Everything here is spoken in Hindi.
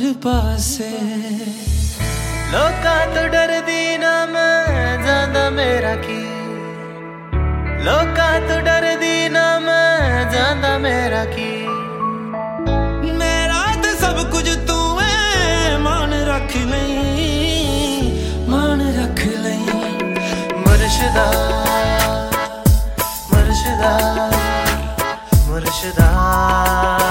तेरे पासे। लोका तो डर दी ना मैं ज्यादा मेरा की, लोका तो डर दी ना मैं ज्यादा मेरा की। मेरा तो सब कुछ तू है, मान रख लई, मान रख लई। मुर्शिदा मुर्शिदा मुर्शिदा